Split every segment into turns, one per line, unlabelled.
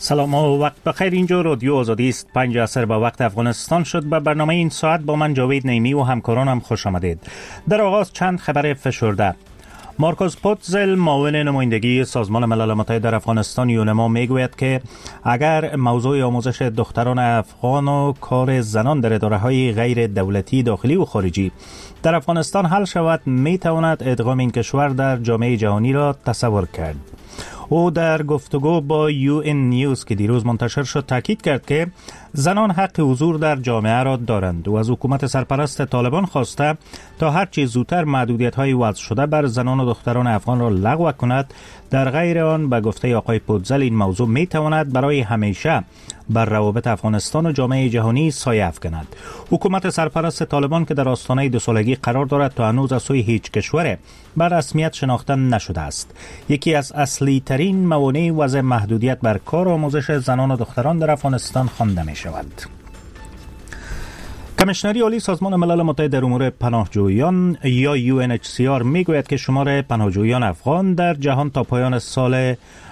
سلام و وقت بخیر. اینجا رادیو آزادی است. 5 عصر به وقت افغانستان شد. به برنامه این ساعت با من جاوید نیمی و همکارانم خوش آمدید. در آغاز چند خبر فشرده. مارکوس پوتزل، معاون نمایندگی سازمان ملل متحد در افغانستان یونما، میگوید که اگر موضوع آموزش دختران افغان و کار زنان در اداره‌های غیر دولتی داخلی و خارجی در افغانستان حل شود، میتواند ادغام این کشور در جامعه جهانی را تصور کرد. او در گفتگو با UN نیوز که دیروز منتشر شد تاکید کرد که زنان حق حضور در جامعه را دارند و از حکومت سرپرست طالبان خواسته تا هر چه زودتر محدودیت‌های وضع شده بر زنان و دختران افغان را لغو کند. در غیر آن به گفته آقای پوتزل این موضوع میتواند برای همیشه بر روابط افغانستان و جامعه جهانی سایه افکند. حکومت سرپرست طالبان که در آستانه 2 سالگی قرار دارد تا هنوز از سوی هیچ کشور بر رسمیت شناخته نشده است. یکی از اصلی ترین موانع وضع محدودیت بر کار و آموزش زنان و دختران در افغانستان خوانده می شود. کمیشنری عالی سازمان ملل متحد در امور پناهجویان یا UNHCR میگوید که شمار پناهجویان افغان در جهان تا پایان سال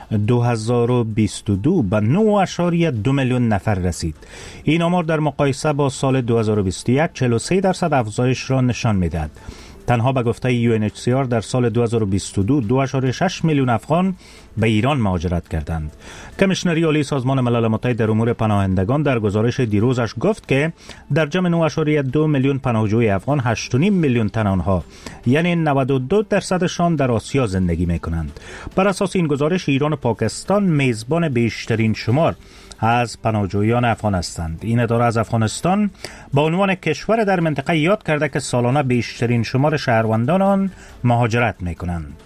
2022 به 9.2 میلیون نفر رسید. این آمار در مقایسه با سال 2021 43% افزایش را نشان می‌دهد. تنها به گفته UNHCR در سال 2022 2.6 میلیون افغان به ایران مهاجرت کردند. کمیشنری عالی سازمان ملل متحد در امور پناهندگان در گزارش دیروزش گفت که در جمع 9.2 میلیون پناهجوی افغان 8.5 میلیون تن آنها یعنی 92%شان در آسیا زندگی می‌کنند. بر اساس این گزارش ایران و پاکستان میزبان بیشترین شمار از پناهجویان افغان هستند. این اداره از افغانستان با عنوان کشور در منطقه یاد کرده که سالانه بیشترین شمار شهروندان آن مهاجرت می‌کنند.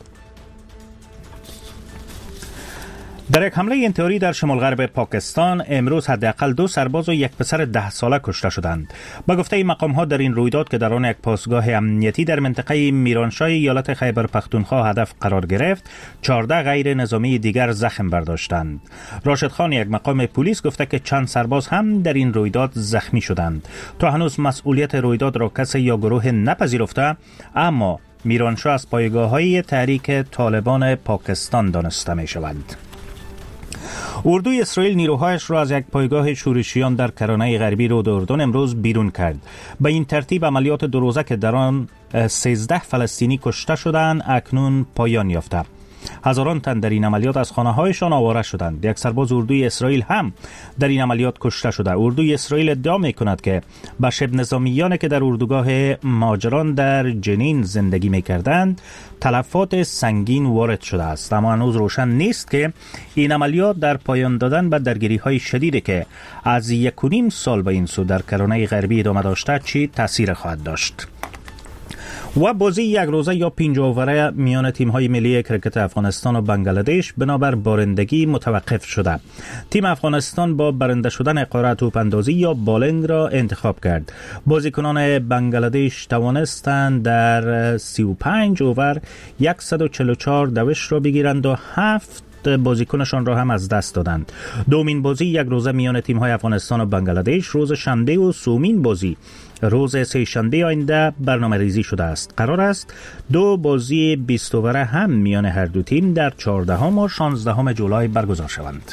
در یک حمله انتحاری در شمال غرب پاکستان امروز حداقل 2 سرباز و یک پسر 10 ساله کشته شدند. با گفته مقام‌ها در این رویداد که در آن یک پاسگاه امنیتی در منطقه میرانشاه ایالت خیبر پختونخوا هدف قرار گرفت، 14 غیر نظامی دیگر زخم برداشتند. راشد خان، یک مقام پلیس، گفته که چند سرباز هم در این رویداد زخمی شدند. تا هنوز مسئولیت رویداد را کسی یا گروه نپذیرفته، اما میرانشاه از پایگاه‌های تحریک طالبان پاکستان دانسته می‌شود. اردوی اسرائیل نیروهایش را از یک پایگاه شورشیان در کرانه غربی رود اردن امروز بیرون کرد. به این ترتیب عملیات 2 روزه که در آن 13 فلسطینی کشته شدند اکنون پایان یافته. هزاران تن در این عملیات از خانه‌هایشان آواره شدند. یک سرباز اردوی اسرائیل هم در این عملیات کشته شده. اردوی اسرائیل ادعا می‌کند که به شبه نظامیانی که در اردوگاه مهاجران در جنین زندگی می‌کردند تلفات سنگین وارد شده است، اما هنوز روشن نیست که این عملیات در پایان دادن به درگیری‌های شدیدی که از 1.5 سال به این سو در کرانه غربی ادامه داشته چی تأثیر خواهد داشت. و بازی 1 روزه یا 5 اووره میان تیم‌های ملی کرکت افغانستان و بنگلادش بنابر بارندگی متوقف شده. تیم افغانستان با برنده شدن قرعه توپ‌اندازی یا بالینگ را انتخاب کرد. بازیکنان بنگلادش توانستند در 35 اوور 144 دوش را بگیرند و 7 بازیکنشان را هم از دست دادند. دومین بازی 1 روزه میان تیم‌های افغانستان و بنگلادش روز شنبه و سومین بازی روز سه شنبه آینده برنامه ریزی شده است. قرار است 2 بازی 20 اووره هم میان هر دو تیم در 14 و 16 جولای برگزار شوند.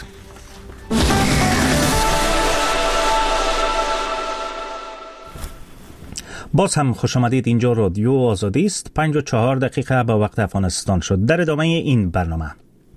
باز هم خوش آمدید. اینجا رادیو آزادی است. 5:04 به وقت افغانستان شد. در ادامه این برنامه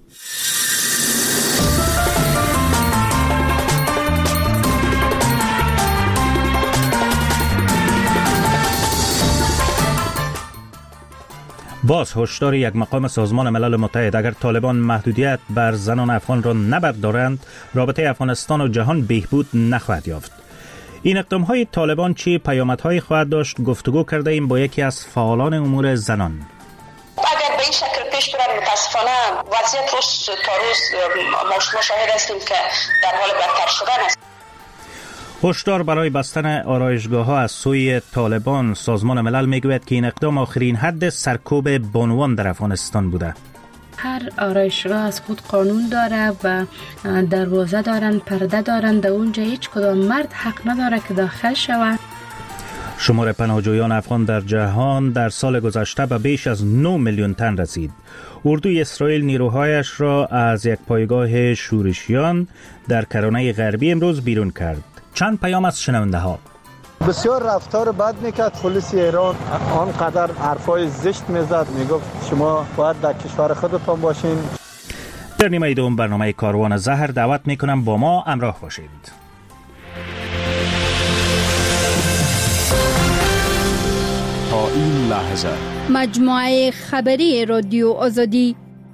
باز هشدار یک مقام سازمان ملل متحد: اگر طالبان محدودیت بر زنان افغان را نبردارند، رابطه افغانستان و جهان بهبود نخواهد یافت. این اقدام‌های طالبان چه پیامدهایی خواهد داشت؟ گفتگو کرده ایم با یکی از فعالان امور زنان.
اگر به این شکل پیش برد، متاسفانه وضعیت روز تا روز مشاهده هستیم که در حال بدتر شدن است.
هشدار برای بستن آرایشگاه‌ها از سوی طالبان: سازمان ملل میگوید که این اقدام آخرین حد سرکوب بانوان در افغانستان بوده.
هر آرایشگاه از خود قانون داره و دروازه دارن، پرده دارن، در اونجا هیچ کدام مرد حق نداره که داخل شود.
شمار پناهجویان افغان در جهان در سال گذشته به بیش از 9 میلیون تن رسید. اردوی اسرائیل نیروهایش را از یک پایگاه شورشیان در کرانه غربی امروز بیرون کرد. چند پیام از شنونده ها.
بسیار رفتار بد میکرد پلیس ایران، آنقدر حرفای زشت میزد، میگفت شما باید در کشور خودتان باشین.
در نیمه دوم برنامه کاروان زهر دعوت میکنم با ما همراه باشید.
تا این لحظه
مجموعه خبری رادیو آزادی.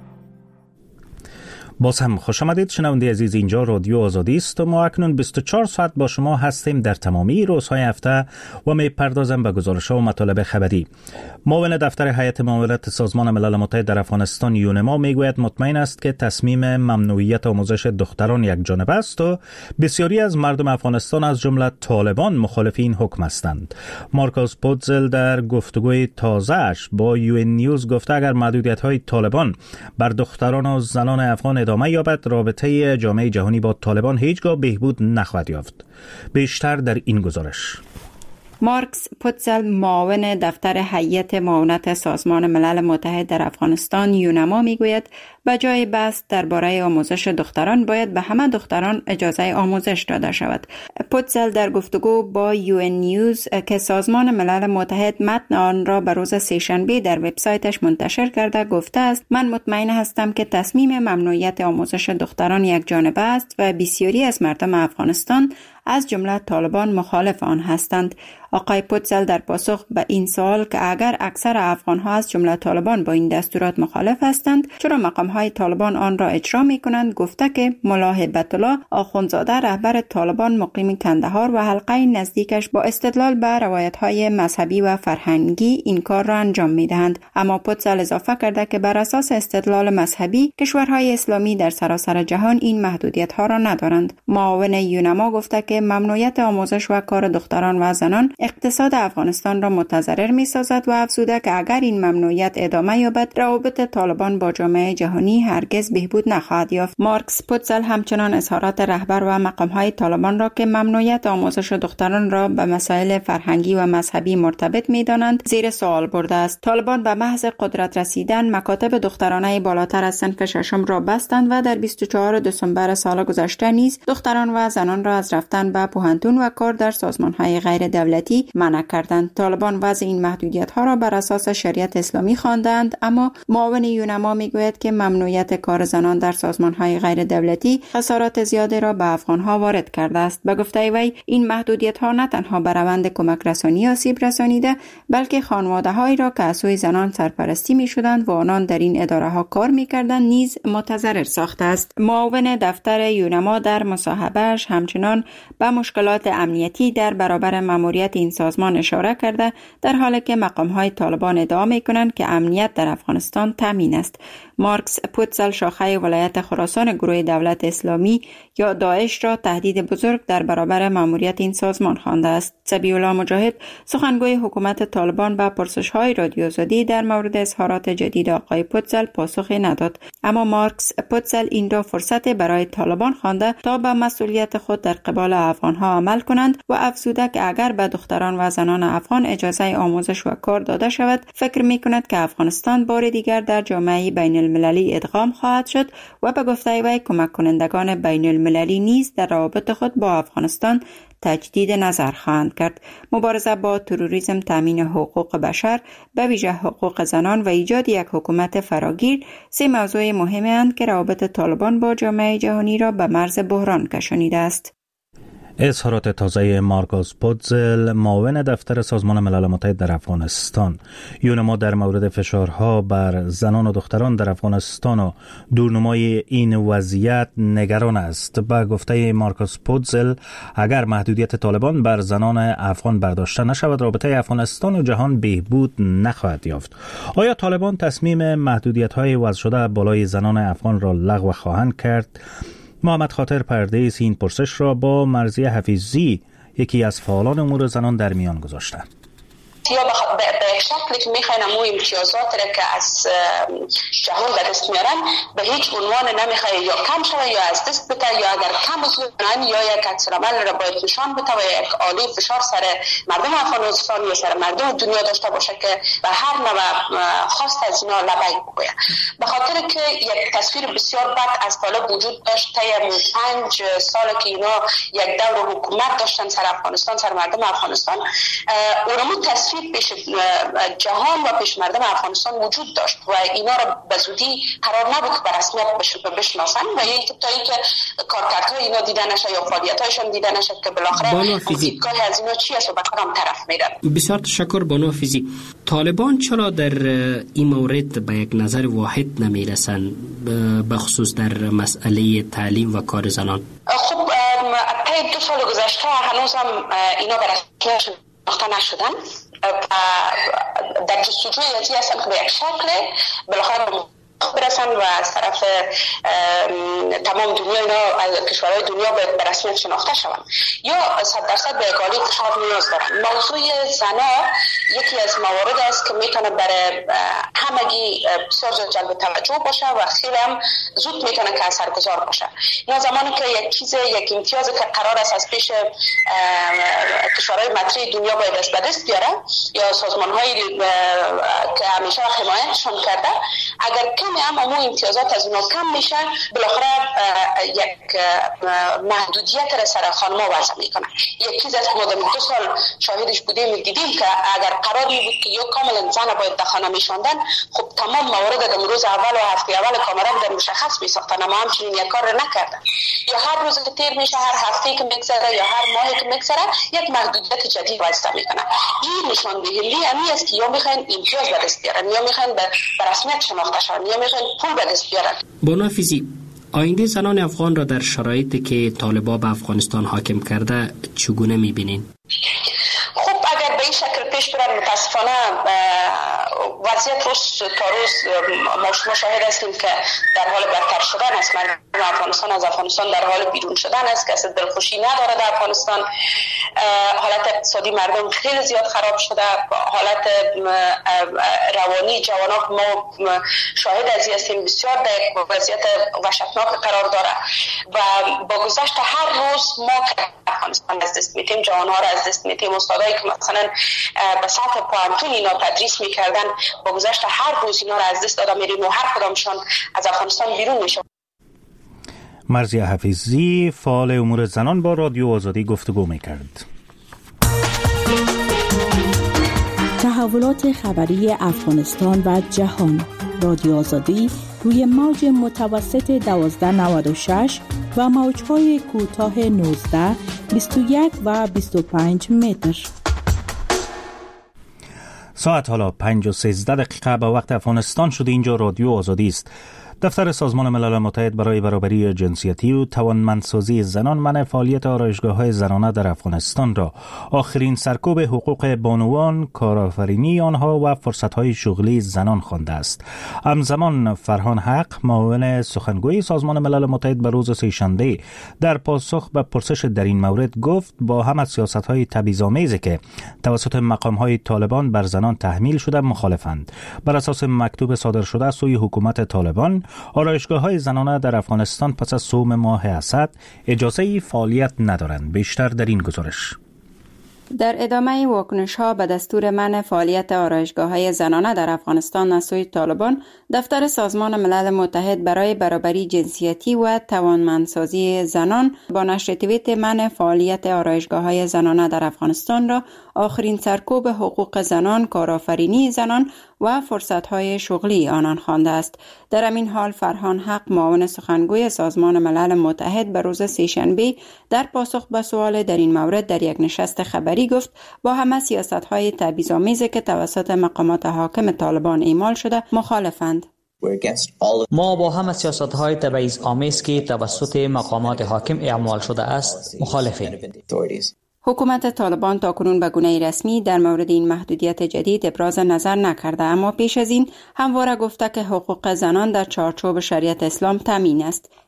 باز هم خوش آمدید شنونده عزیز، اینجا رادیو آزادی است و ما اکنون 24 ساعت با شما هستیم در تمامی روزهای هفته و میپردازم به گزارش‌ها و مطالب خبری. معاون دفتر هیئت معاونت سازمان ملل متحد در افغانستان یونما میگوید مطمئن است که تصمیم ممنوعیت آموزش دختران یک جانبه است و بسیاری از مردم افغانستان از جمله طالبان مخالف این حکم هستند. مارکوس پوتزل در گفتگوی تازه‌اش با UN نیوز گفته اگر محدودیت‌های طالبان بر دختران و زنان افغان ادامه یابد، رابطه جامعه جهانی با طالبان هیچگاه بهبود نخواهد یافت. بیشتر در این گزارش.
مارکس پوتزل معاون دفتر هیئت معاونت سازمان ملل متحد در افغانستان یونما میگوید به جای بحث درباره آموزش دختران باید به همه دختران اجازه آموزش داده شود. پوتزل در گفتگو با UN نیوز که سازمان ملل متحد متن آن را به روز سه‌شنبه در وبسایتش منتشر کرده گفته است من مطمئن هستم که تصمیم ممنوعیت آموزش دختران یک جانبه است و بسیاری از مردم افغانستان از جمله طالبان مخالف آن هستند. آقای پوتزل در پاسخ به این سوال که اگر اکثر افغان‌ها از جمله طالبان با این دستورات مخالف هستند چرا مقام‌های طالبان آن را اجرا می‌کنند، گفته که ملا هیبت الله آخوندزاده رهبر طالبان مقیم کندهار و حلقه نزدیکش با استدلال به روایت‌های مذهبی و فرهنگی این کار را انجام می‌دهند. اما پوتزل اضافه کرده که بر اساس استدلال مذهبی کشورهای اسلامی در سراسر جهان این محدودیت‌ها را ندارند. معاون یونما گفته که ممنوعیت آموزش و کار دختران و زنان اقتصاد افغانستان را متضرر می‌سازد و افزوده که اگر این ممنوعیت ادامه یابد روابط طالبان با جامعه جهانی هرگز بهبود نخواهد یافت. مارکس پوتزل همچنان اظهارات رهبر و مقام‌های طالبان را که ممنوعیت آموزش دختران را به مسائل فرهنگی و مذهبی مرتبط می‌دانند زیر سوال برده است. طالبان به محض قدرت رسیدن مکاتب دخترانه بالاتر از صنف ششم را بستند و در 24 دسامبر سال گذشته نیز دختران و زنان را از رفتن به پوهنتون و کار در سازمان‌های غیر دولتی منع کردند. طالبان وضع این محدودیت‌ها را بر اساس شریعت اسلامی خواندند، اما معاون یونما میگوید که ممنوعیت کار زنان در سازمان‌های غیر دولتی خسارات زیادی را به افغان‌ها وارد کرده است. به گفته وی این محدودیت‌ها نه تنها به روند کمک رسانی آسیب رسانیده بلکه خانواده‌هایی را که از سوی زنان سرپرستی می‌شدند و آنان در این اداره‌ها کار می‌کردند نیز متضرر ساخته است. معاون دفتر یونما در مصاحبه‌اش همچنان به مشکلات امنیتی در برابر ماموریت این سازمان اشاره کرده در حالی که مقام‌های طالبان ادعا می‌کنند که امنیت در افغانستان تامین است. مارکس پوتزل شاخه ولایت خراسان گروه دولت اسلامی یا داعش را تهدید بزرگ در برابر ماموریت این سازمان خوانده است. سبیح الله مجاهد سخنگوی حکومت طالبان به پرسش‌های رادیو آزادی در مورد اظهارات جدید آقای پوتزل پاسخی نداد، اما مارکس پوتزل این را فرصت برای طالبان خوانده تا به مسئولیت خود در قبال افغان‌ها عمل کنند و افزوده که اگر به دختران و زنان افغان اجازه آموزش و کار داده شود فکر می‌کند که افغانستان بار دیگر در جامعه بین المللی ادغام خواهد شد و به گفته وی کمک کنندگان بین المللی نیز در روابط خود با افغانستان تجدید نظر خواهند کرد. مبارزه با تروریسم، تامین حقوق بشر به ویژه حقوق زنان و ایجاد یک حکومت فراگیر سه موضوع مهمی اند که روابط طالبان با جامعه جهانی را به مرز بحران کشانیده است.
اظهارات تازه مارکوس پوتزل معاون دفتر سازمان ملل متحد در افغانستان. یونما در مورد فشارها بر زنان و دختران در افغانستان و دورنمای این وضعیت نگران است. به گفته مارکوس پوتزل اگر محدودیت طالبان بر زنان افغان برداشته نشود رابطه افغانستان و جهان بهبود نخواهد یافت. آیا طالبان تصمیم محدودیت‌های وضع شده بالای زنان افغان را لغو خواهند کرد؟ محمد خاطر پردیس این پرسش را با مرضیه حفیظی یکی از فعالان امور زنان در میان گذاشته.
یا به شکلی که میخواین امو امتیازات را که از جهان به دست میارن به هیچ عنوان نمیخواه یا کم شوه یا از دست بده، یا اگر کم بزنن یا یک عکس‌العمل را باید نشان بده و یک آله فشار سر مردم افغانستان یا سر مردم دنیا داشته باشه که به هر نوع خواست از اینا لبیک بگوید. به خاطر که یک تصویر بسیار بد از طالب وجود داشت طی 5 سال که اینا یک دور حکومت داشتن سر افغانستان، سر مردم افغانستان، اونمو تصویر پیش جهان و پیش مردم افغانستان وجود داشت و اینا را به زودی قرار نبود که به رسمیت بشناسن و یک تا اینکه کارکردهای اینا دیده نشه یا فعالیت‌هایشان دیده نشه که بالاخره دیدگاه از اینا چی است و به کدام طرف میرن.
بسیار تشکر بانو حافظی. طالبان چرا در این مورد به یک نظر واحد نمیرسن به خصوص در مسئله تعلیم و کار زنان؟
خب طی 2 سال گذشته هنوز هم اینا به رسمیت شناخته نشدن و در جستجوی ازی هستن که به یک شکل بالاخره برسن و از طرف تمام دنیا اینا کشورهای دنیا به رسمیت شناخته شوند یا 100% به اقالی فشار نیاز دارن. موضوع زنا یکی از موارد است که میتونه برای همگی بسیار جلب توجه باشه و خیلی هم زود میتونه که اثرگذار باشه. اینا زمانی که یک امتیازی که قرار است از پیش کشورهای مطرح دنیا باید دست به دست بیاره یا سازمان‌هایی که همیشه حمایتشون کرده، اگر کمی هم امو امتیازات از اونا کم میشه، بالاخره یک محدودیت را سر خانما وضع میکنه. یک چیز از ما در 2 سال شاهدش بودیم دیدیم که اگر قرار می بود که یا کاملا زن باید در خانه میشوندن، خب تمام موارد در روز اول و هفته اول کاملا در مشخص میساختن، اما همچنین یک کار را نکردن. یا هر روز که تیر میشه، هر هفته که میگذره یا هر ماهی که میگذره یک محدودیت جدید وضع میکنه. این نشاندهی امی است که یا میخواین امتیاز به دست بیارن یا میخواین به رسمیت شناخته شون یا میخواین پول به دست بیارن.
بانو حافظی، آینده زنان افغان را در شرایطی که طالبان به افغانستان حاکم کرده چگونه میبینین؟
خب اگر به این شکل پیش برن، متاسفانه وضعیت روز تا روز ما شاهد هستیم که در حال بدتر شدن است. مردم افغانستان از افغانستان در حال بیرون شدن است. کسی دلخوشی نداره در افغانستان. حالت اقتصادی مردم خیلی زیاد خراب شده. حالت روانی جوانان ما شاهد از این هستیم بسیار در وضعیت وحشتناک قرار داره و با گذشت هر روز ما افغانستان از دست میتیم، جوانها را از دست میتیم. استادایی که مثلا به سطح پانتون اینا تدریس میکردن، با گذشت هر روز اینا را از دست داده میریم و هر کدامشان از افغانستان بیرون میشه.
مرزیه حفیظی، فعال امور زنان، با رادیو آزادی گفتگو میکرد.
تحولات خبری افغانستان و جهان. رادیو آزادی روی موج متوسط 1296 و موج‌های کوتاه 19، 21 و 25 متر.
ساعت حالا 5:13 به وقت افغانستان شده. اینجا رادیو آزادی است. دفتر سازمان ملل متحد برای برابری جنسیتی و توانمندسازی زنان منع فعالیت آرایشگاه‌های زنانه در افغانستان را آخرین سرکوب حقوق بانوان، کارآفرینی آنها و فرصت‌های شغلی زنان خوانده است. همزمان فرهان حق، معاون سخنگوی سازمان ملل متحد به روز سه‌شنبه در پاسخ به پرسش در این مورد گفت با هم از سیاست‌های تبعیض‌آمیزی که توسط مقام‌های طالبان بر زنان تحمیل شده مخالفند. بر اساس مکتوب صادر شده از سوی حکومت طالبان، آرایشگاه‌های زنانه در افغانستان پس از صوم ماه اسد اجازه فعالیت ندارند. بیشتر در این گزارش.
در ادامه واکنش‌ها به دستور منع فعالیت آرایشگاه‌های زنانه در افغانستان از سوی طالبان، دفتر سازمان ملل متحد برای برابری جنسیتی و توانمندسازی زنان با نشر توییت منع فعالیت آرایشگاه‌های زنانه در افغانستان را آخرین سرکوب حقوق زنان، کارآفرینی زنان و فرصت‌های شغلی آنان خوانده است. در همین حال فرهان حق، معاون سخنگوی سازمان ملل متحد به روز سه‌شنبه در پاسخ به سوال در این مورد در یک نشست خبری گفت با همه سیاست‌های تبعیض‌آمیزی که توسط مقامات حاکم طالبان اعمال شده مخالفند.
ما با همه سیاست‌های تبعیض‌آمیز که توسط مقامات حاکم اعمال شده است مخالفیم.
حکومت طالبان تاکنون به گونه رسمی در مورد این محدودیت جدید ابراز نظر نکرده، اما پیش از این همواره گفته که حقوق زنان در چارچوب شریعت اسلام تامین است.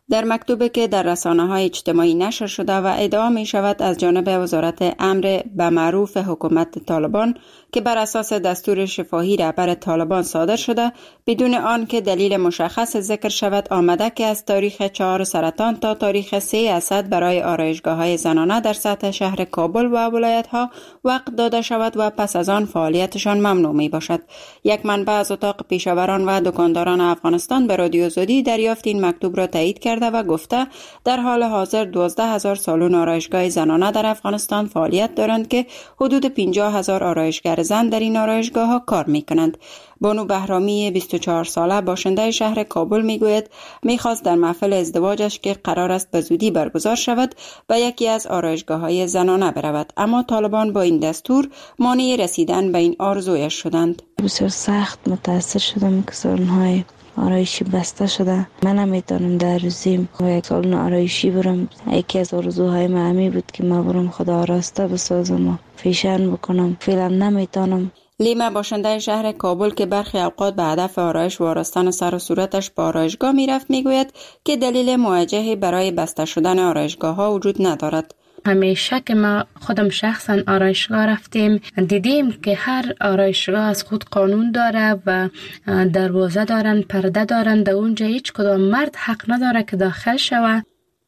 در مکتوبی که در رسانه‌های اجتماعی نشر شده و ادعا می شود از جانب وزارت امر به معروف حکومت طالبان که بر اساس دستور شفاهی رهبر طالبان صادر شده، بدون آن که دلیل مشخص ذکر شود آمده که از تاریخ 4 سرطان تا تاریخ 3 اسد برای آرایشگاه‌های زنانه در سطح شهر کابل و ولایت‌ها وقت داده شود و پس از آن فعالیتشان ممنوع می باشد. یک منبع از اتاق پیشاوران و دکانداران افغانستان به رادیو آزادی دریافت این مکتوب را تایید کرده و گفته در حال حاضر 12,000 سالن آرایشگاه زنانه در افغانستان فعالیت دارند که حدود 50,000 آرایشگر زن در این آرایشگاه‌ها کار می‌کنند. بانو بهرامی 24 ساله باشنده شهر کابل میگوید میخواست در محفل ازدواجش که قرار است به زودی برگزار شود به یکی از آرایشگاه‌های زنانه برود، اما طالبان با این دستور مانع رسیدن به این آرزویش شدند.
بسیار سخت متأثر شدم که سالن‌های آرایشی بسته شده. من نمیتونم در روزیم یک سالن آرایشی برم. یکی از آرزوهای من همی بود که من برم خدا آراسته بسازم و فیشن بکنم. فعلا نمیتونم.
لیما باشنده شهر کابل که برخی اوقات به هدف آرایش و آراستن سر و صورتش به آرایشگاه میرفت میگوید که دلیل موجهی برای بسته شدن آرایشگاه ها وجود ندارد.
همیشه که ما خودم شخصا آرایشگاه رفتیم دیدیم که هر آرایشگاه از خود قانون داره و دروازه دارن، پرده دارن، در اونجا هیچ کدام مرد حق نداره که داخل شود.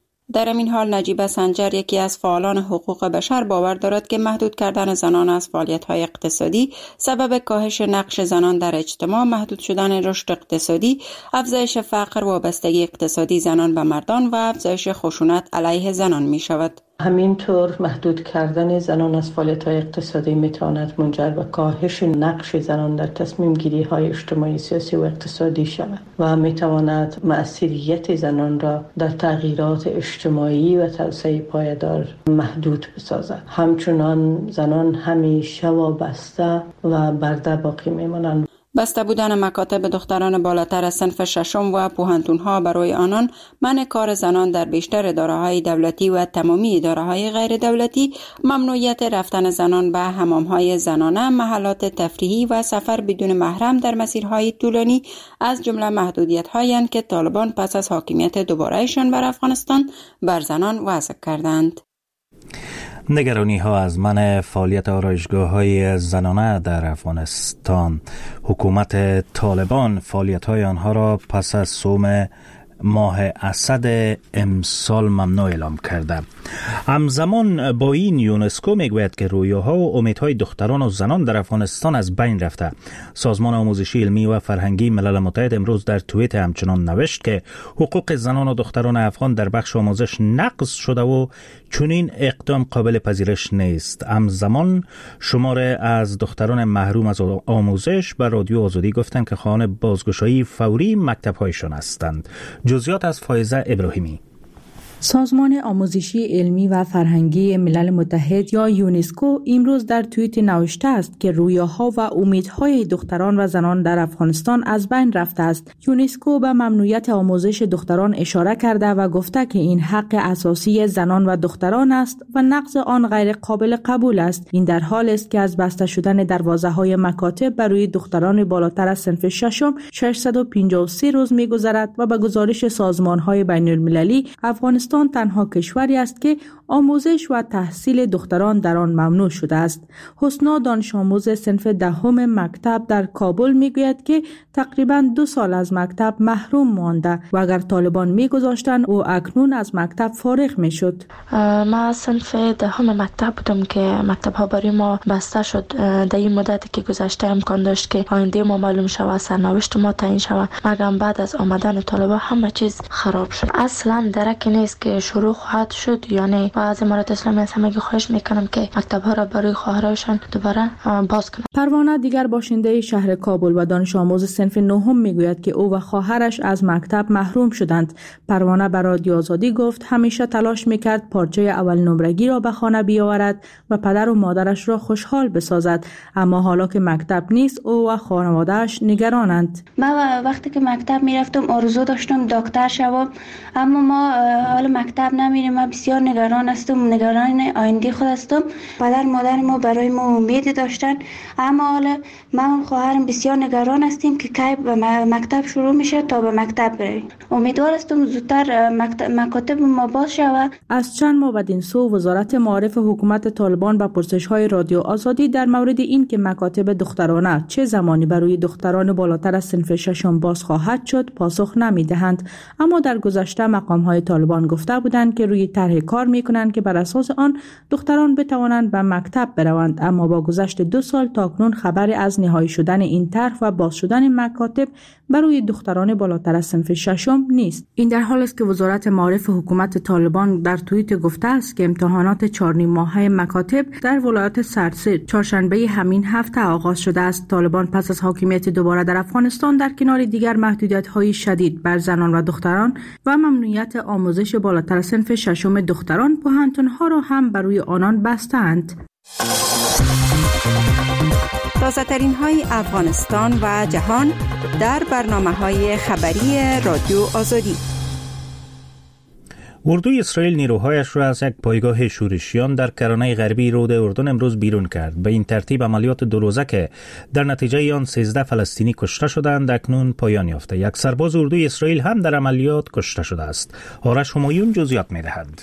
در این حال نجیبه سنجر یکی از فعالان حقوق بشر باور دارد که محدود کردن زنان از فعالیت‌های اقتصادی سبب کاهش نقش زنان در اجتماع، محدود شدن رشد اقتصادی، افزایش فقر، وابستگی اقتصادی زنان به مردان و افزایش خشونت علیه زنان می شود.
همینطور محدود کردن زنان از فعالیت‌های اقتصادی میتواند منجر به کاهش نقش زنان در تصمیم گیری های اجتماعی، سیاسی و اقتصادی شود و میتواند مؤثریت زنان را در تغییرات اجتماعی و توسعه پایدار محدود بسازد. همچنان زنان همیشه وابسته و برده باقی میمانند.
بسته بودن مکاتب دختران بالاتر از صنف ششم و پوهنتون‌ها برای آنان، منع کار زنان در بیشتر اداره‌های دولتی و تمامی اداره‌های غیر دولتی، ممنوعیت رفتن زنان به حمام‌های زنانه، محلات تفریحی و سفر بدون محرم در مسیرهای طولانی از جمله محدودیت‌هایی اند که طالبان پس از حاکمیت دوباره‌شان بر افغانستان بر زنان وضع کردند.
نگرانی ها از منع فعالیت آرایشگاه‌های زنانه در افغانستان. حکومت طالبان فعالیت های آنها را پس از صوم ماه اسد امسال ممنوع اعلام کرده. همزمان با این یونسکو میگوید که رویاها و امیدهای دختران و زنان در افغانستان از بین رفته. سازمان آموزشی علمی و فرهنگی ملل متحد امروز در توییت همچنان نوشت که حقوق زنان و دختران افغان در بخش آموزش نقض شده و چنین اقدام قابل پذیرش نیست. همزمان شماره از دختران محروم از آموزش به رادیو آزادی گفتند که خواهان بازگشایی فوری مکتب‌هایشان هستند. جزئیات از فائزه ابراهیمی.
سازمان آموزشی علمی و فرهنگی ملل متحد یا یونسکو امروز در توییت نوشته است که رویاها و امیدهای دختران و زنان در افغانستان از بین رفته است. یونسکو به ممنوعیت آموزش دختران اشاره کرده و گفته که این حق اساسی زنان و دختران است و نقض آن غیر قابل قبول است. این در حال است که از بسته شدن دروازه‌های مکاتب برای دختران بالاتر از صنف ششم 653 روز می‌گذرد و به گزارش سازمان‌های بین‌المللی افغانستان تنها کشوری است که آموزش و تحصیل دختران در آن ممنوع شده است. حسنا دانش آموز صنف دهم مکتب در کابل میگوید که تقریباً 2 سال از مکتب محروم مانده و اگر طالبان میگذاشتند او اکنون از مکتب فارغ میشد.
ما صنف دهم مکتب بودم که مکتب ها برای ما بسته شد. در این مدتی که گذشته امکان داشت که آینده ما معلوم شود، سرنوشت ما تعیین شود، مگر بعد از آمدن طالبان همه چیز خراب شد. اصلا درکی نیست که شروع خواهد شد یا نه. و از امارات اسلامی از همگی خواهش میکنم که مکتب ها را برای خواهرایشان دوباره باز کنند.
پروانه دیگر باشنده شهر کابل و دانش آموز صنف نهم میگوید که او و خواهرش از مکتب محروم شدند. پروانه به رادیو آزادی گفت همیشه تلاش میکرد پارچه اول نمرگی را به خانه بیاورد و پدر و مادرش را خوشحال بسازد، اما حالا که مکتب نیست او و خانواده‌اش نگرانند.
من وقتی که مکتب میرفتم آرزو داشتم دکتر شوم، اما ما حالا
مکتب نمیریم. ما بسیار نگران هستم، نگران آینده خود هستم. پدر مادر ما برای ما امید داشتن، اما حالا من و خواهرم بسیار نگران هستیم که کی به مکتب شروع میشه تا به مکتب بریم. امیدوار هستم زودتر مکاتب ما باز شود.
از چند ماه بدین سو وزارت معارف حکومت طالبان به پرسش‌های رادیو آزادی در مورد این که مکاتب دخترانه چه زمانی برای دختران بالاتر از صنف ششم باز خواهد شد پاسخ نمی‌دهند. اما در گذشته مقام‌های طالبان گفته بودند که روی طرح کار می‌کنند که بر اساس آن دختران بتوانند به مکتب بروند، اما با گذشت 2 سال تاکنون خبری از نهایی شدن این طرح و باز شدن مکاتب برای دختران بالاتر از صنف ششم نیست. این در حالی است که وزارت معارف حکومت طالبان در توییت گفته است که امتحانات 4 ماهه مکاتب در ولایت سرسید چهارشنبه همین هفته آغاز شده است. طالبان پس از حاکمیت دوباره در افغانستان در کنار دیگر محدودیت‌های شدید بر زنان و دختران و ممنوعیت آموزش بالاتر از صنف ششم دختران، پوهنتون‌ها را هم برای آنان بستند.
تازه ترین های افغانستان و جهان در برنامه‌های خبری رادیو آزادی.
اردوی اسرائیل نیروهایش را از یک پایگاه شورشیان در کرانه غربی رود اردن امروز بیرون کرد. به این ترتیب عملیات 2 روزه که در نتیجه آن 13 فلسطینی کشته شدند اکنون پایان یافته. یک سرباز اردوی اسرائیل هم در عملیات کشته شده است. آرش همایون جزئیات می‌دهد.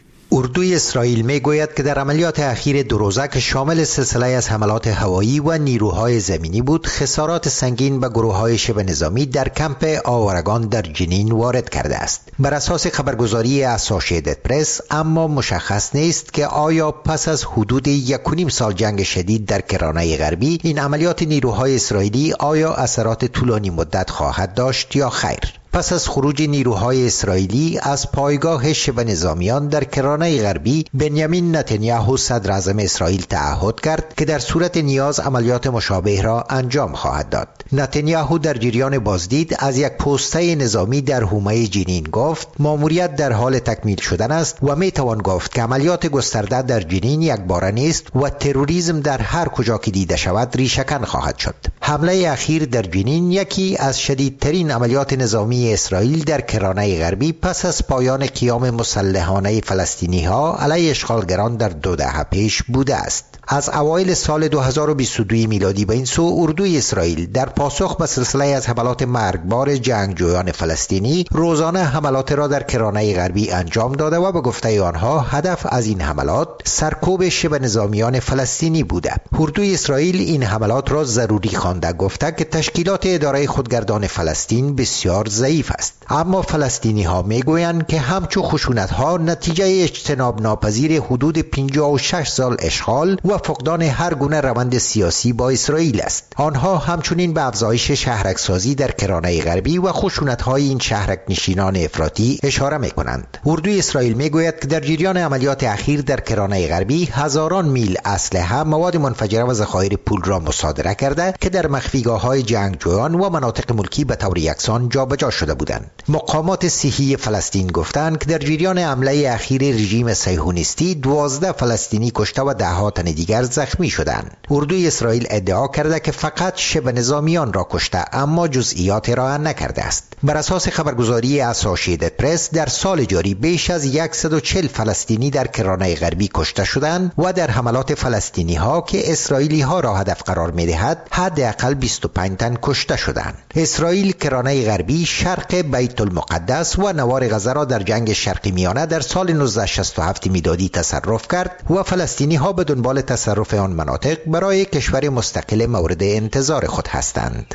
اردوی اسرائیل میگوید که در عملیات اخیر 2 روزه که شامل سلسله از حملات هوایی و نیروهای زمینی بود، خسارات سنگین به گروه‌های شبه نظامی در کمپ آورگان در جنین وارد کرده است. بر اساس خبرگزاری اسوسییتد پرس اما مشخص نیست که آیا پس از حدود 1.5 سال جنگ شدید در کرانه غربی این عملیات نیروهای اسرائیلی آیا اثرات طولانی مدت خواهد داشت یا خیر. پس از خروج نیروهای اسرائیلی از پایگاه شبه نظامیان در کرانه غربی، بنیامین نتانیاهو صدر اعظم اسرائیل تعهد کرد که در صورت نیاز عملیات مشابه را انجام خواهد داد. نتانیاهو در جریان بازدید از یک پوسته نظامی در حومه جنین گفت ماموریت در حال تکمیل شدن است و می توان گفت که عملیات گسترده در جنین یکباره نیست و تروریسم در هر کجا که دیده شود ریشه‌کن خواهد شد. حمله اخیر در جنین یکی از شدیدترین عملیات نظامی اسرائیل در کرانه غربی پس از پایان قیام مسلحانه فلسطینی ها علیه اشغالگران در 2 دهه پیش بوده است. از اوایل سال 2022 میلادی به این سو اردوی اسرائیل در پاسخ به سلسله از حملات مرگبار جنگجویان فلسطینی روزانه حملات را در کرانه غربی انجام داده و به گفته آنها هدف از این حملات سرکوب شبه نظامیان فلسطینی بوده. اردوی اسرائیل این حملات را ضروری خوانده، گفته که تشکیلات اداره خودگردان فلسطین بسیار ضعیف است. اما فلسطینی ها میگویند که همچون خشونت ها نتیجه اجتناب ناپذیر حدود 56 سال اشغال و فقدان هر گونه روند سیاسی با اسرائیل است. آنها همچنین به افزایش شهرک‌سازی در کرانه غربی و خشونت‌های این شهرک نشینان افراطی اشاره می‌کنند. اردوی اسرائیل میگوید که در جریان عملیات اخیر در کرانه غربی هزاران میل اسلحه، مواد منفجره و ذخایر پول را مصادره کرده که در مخفیگاه‌های جنگجویان و مناطق ملکی به طور یکسان جابجا شده بودند. مقامات صحی فلسطین گفتند که در جریان حمله اخیر رژیم صهیونیستی 12 فلسطینی کشته و ده‌ها تن دیگر زخمی شدند. اردوی اسرائیل ادعا کرده که فقط شبه نظامیان را کشته اما جزئیات را نکرده است. بر اساس خبرگزاری اسوسییتد پرس در سال جاری بیش از 140 فلسطینی در کرانه غربی کشته شدند و در حملات فلسطینی ها که اسرائیلی ها را هدف قرار می دهد حداقل 25 تن کشته شدند. اسرائیل کرانه غربی، شرق بیت المقدس و نوار غزه را در جنگ شرقی میانه در سال 1967 میلادی تصرف کرد و فلسطینی ها به دنبال تصرف آن مناطق برای کشور مستقل مورد انتظار خود هستند.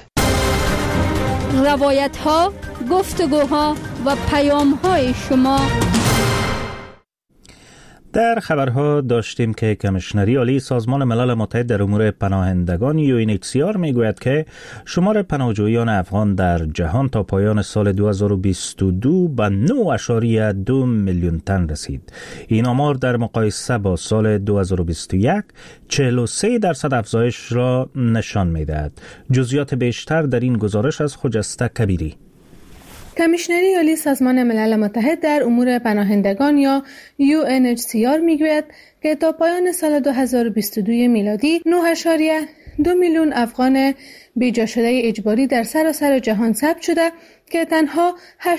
روایت ها، گفتگوها و پیام های شما.
در خبرها داشتیم که کمیشنری عالی سازمان ملل متحد در امور پناهندگان UNHCR میگوید که شمار پناهجویان افغان در جهان تا پایان سال 2022 به 9.2 میلیون تن رسید. این آمار در مقایسه با سال 2021 43% افزایش را نشان میدهد. جزئیات بیشتر در این گزارش از خجسته کبیری.
کمیشنری عالی سازمان ملل متحد در امور پناهندگان یا UNHCR میگوید که تا پایان سال 2022 میلادی 9.2 2 میلیون افغان بیجا شده اجباری در سراسر جهان ثبت شده که تنها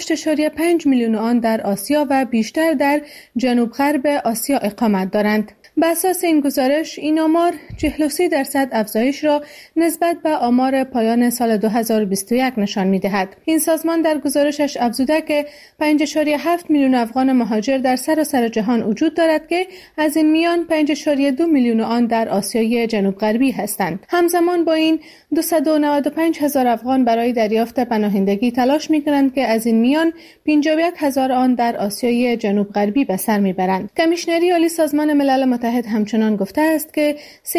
8.5 میلیون آن در آسیا و بیشتر در جنوب غرب آسیا اقامت دارند. بر اساس این گزارش این آمار 43% افزایش را نسبت به آمار پایان سال 2021 نشان می‌دهد. این سازمان در گزارشش افزوده که 5.7 میلیون افغان مهاجر در سراسر جهان وجود دارد که از این میان 5.2 میلیون آن در آسیای جنوب غربی هستند. همزمان با این 295,000 افغان برای دریافت پناهندگی تلاش می‌کنند که از این میان 51,000 آن در آسیای جنوب غربی به سر می‌برند. کمیشنری عالی سازمان ملل متحد همچنان گفته است که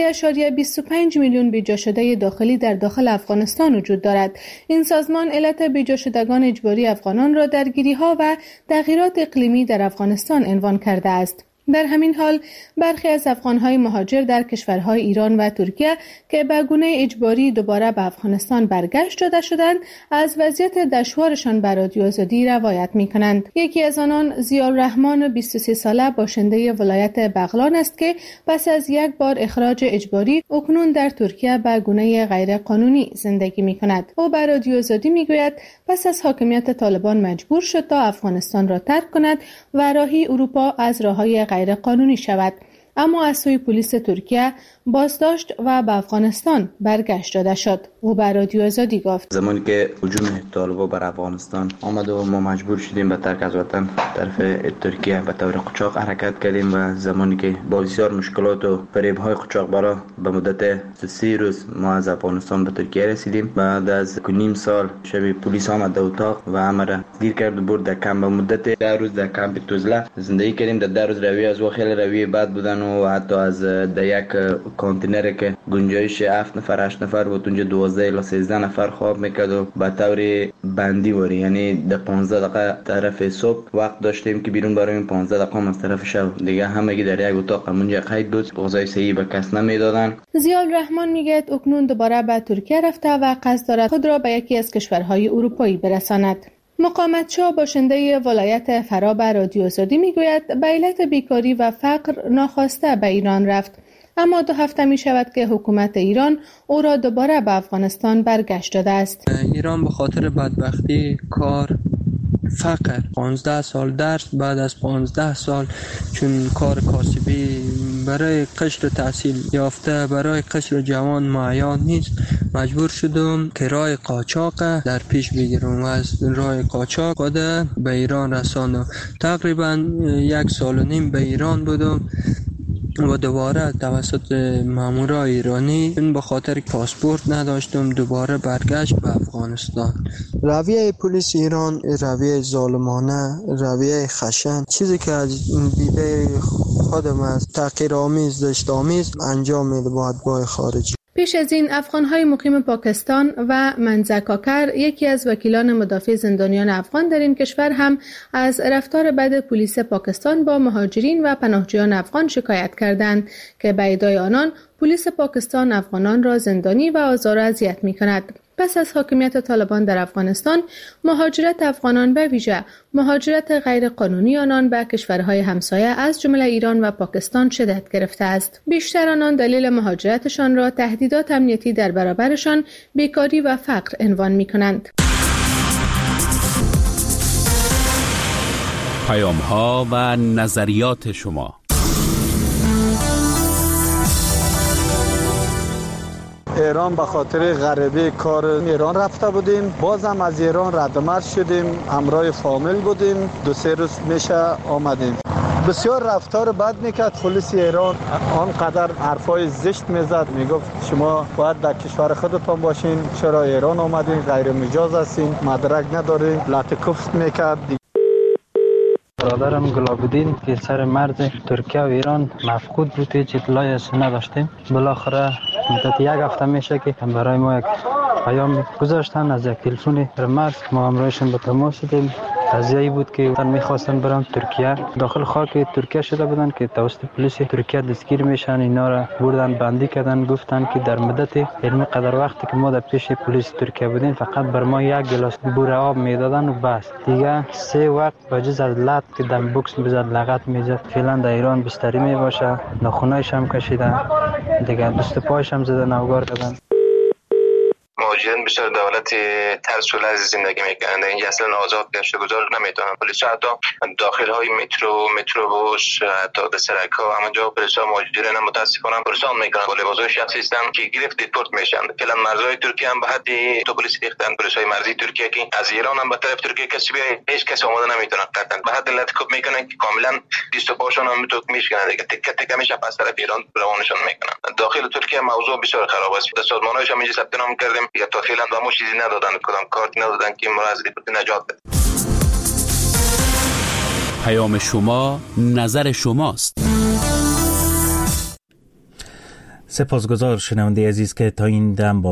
3.25 میلیون بیجا شده داخلی در داخل افغانستان وجود دارد. این سازمان علت بیجا شدگان اجباری افغانان را درگیری‌ها و تغییرات اقلیمی در افغانستان عنوان کرده است. در همین حال برخی از افغان‌های مهاجر در کشورهای ایران و ترکیه که به گونه اجباری دوباره به افغانستان برگشت داده شدند از وضعیت دشوارشان به رادیو آزادی روایت می‌کنند. یکی از آنان ضیاءالرحمن 23 ساله باشنده ولایت بغلان است که پس از یک بار اخراج اجباری اکنون در ترکیه به گونه غیرقانونی زندگی می‌کند. او به رادیو آزادی می‌گوید پس از حاکمیت طالبان مجبور شد تا افغانستان را ترک کند و راهی اروپا از راه‌های غیر قانونی شود، اما از سوی پلیس ترکیه بازداشت و به افغانستان برگشت داده شد. او به رادیو آزادی گفت
زمانی که هجوم طالبان بر افغانستان آمد و ما مجبور شدیم به ترک از وطن طرف ترکیه به طور قاچاق حرکت کردیم و زمانی که با بسیار مشکلات و فریب‌های قاچاقبرا به مدت 3 روز ما از افغانستان به ترکیه رسیدیم. بعد از نیم سال شب پلیس آمد در اتاق و همه گیر کرد و برد در کمپ. به مدت 10 روز در کمپ توزله زندگی کردیم. در 10 روز روی از خیلی روی بد بودن و حتی از در یک کانتینر که گنجایش 7 نفر 8 نفر بود اونجا 12 الی 13 نفر خواب میکرد و به طور بندی وری، یعنی در 15 دقیقه طرف صبح وقت داشتیم که بیرون بریم، 15 دقیقه از طرف شب دیگه همگی در یک اتاق اونجا قید بود. غذای صحی به کس نمیدادن.
ضیاءالرحمن میگه اکنون دوباره به ترکیه رفته و قصد دارد خود را به یکی از کشورهای اروپایی برساند. مقامت‌شاه باشنده ولایت فرا به رادیو آزادی میگوید به علت بیکاری و فقر ناخواسته به ایران رفت، اما 2 هفته می شود که حکومت ایران او را دوباره به افغانستان برگشت داده است.
ایران به خاطر بدبختی، کار، فقر 15 سال درس، بعد از 15 سال چون کار کاسبی برای قشر تحصیل یافته برای قشر جوان معیار نیست، مجبور شدم که راه قاچاق در پیش بگیرم و از راه قاچاق خود به ایران رساندم. تقریبا 1.5 سال به ایران بودم و دوباره توسط مامورای ایرانی به خاطر پاسپورت نداشتم دوباره برگشت به افغانستان. رویه پلیس ایران رویه ظالمانه، رویه خشن، چیزی که از دیده خودم از تحقیرآمیز دشت‌آمیز انجام میده با خارجی.
پیش از این افغان‌های مقیم پاکستان و منزه کاکر، یکی از وکیلان مدافع زندانیان افغان در این کشور، هم از رفتار بد پلیس پاکستان با مهاجرین و پناهجویان افغان شکایت کردند که به ادعای آنان پلیس پاکستان افغانان را زندانی و آزار و اذیت می‌کند. پس از حاکمیت طالبان در افغانستان، مهاجرت افغانان به ویژه مهاجرت غیر قانونی آنان به کشورهای همسایه از جمله ایران و پاکستان شدت گرفته است. بیشتر آنان دلیل مهاجرتشان را تهدیدات امنیتی در برابرشان، بیکاری و فقر عنوان می‌کنند.
پیام‌ها و نظریات شما.
ایران به خاطر غریبه کار ایران رفته بودیم، بازم از ایران ردمرد شدیم، همراه فامیل بودیم، 2-3 روز میشه آمدیم. بسیار رفتار بد میکرد پلیس ایران، آنقدر حرفای زشت میزد، میگفت شما باید در کشور خودتان باشین، چرا ایران آمدین، غیر مجاز هستین، مدرک ندارین، لطکفت میکرد.
برادرم گلابودین که سر مرز ترکیه و ایران مفقود بود، هیچ اطلاعی از نداشتیم. بالاخره مدت 1 هفته میشه که برای ما یک پیام گذاشتن از یک تلفن مرز، ما همراهشون به تماس شدیم. قضیه‌ای بود که میخواستن برن ترکیه، داخل خاک ترکیه شده بودن که توسط پلیس ترکیه دستگیر میشن، اینا را بردن بندی کردن، گفتن که در مدت علمی قدر وقتی که ما در پیش پلیس ترکیه بودیم فقط بر ما 1 گلاس بوره آب میدادن و بس، دیگه 3 وقت بجز از لط که دم بوکس میزد، لغت میزد. فعلا در ایران بستری میباشه، ناخونایش هم کشیدن، دیگه دست پایش هم زدن نوگار کردن.
مهاجرین بسیار دولت ترس و لرز زندگی میکنند. اینجا اصلا آزاد گشت گذار نمیتونن. پلیس حتی داخل های متروبوس حتی دسرک ها همونجا پلیس ها مهاجرین متاسفانه پرسان میکنن. با لباسای شخصی هستن که گرفت دیپورت میشن. فعلا مرزهای ترکیه هم به حد تو پلیس ریختن. پلیس های مرزی ترکیه که از ایران هم به طرف ترکیه کسی بیای هیچ کس آماده نمیتونه قطعا. به حد لطکوب میکنن که کاملا دست و پاشون هم تو میشکنن دیگه. تکه تکه میشه پس طرف ایران روانشون میکنن. داخل ترکیه موضوع بسیار خراب است. سازمان‌هاش هم اینجا ثبت نام کردیم یا تا فعلا و چیزی ندادن، کدام کارتی ندادن که ما از دیپورت نجات بده.
پیام شما نظر شماست.
سپاسگزار شنونده عزیز که تا این دم با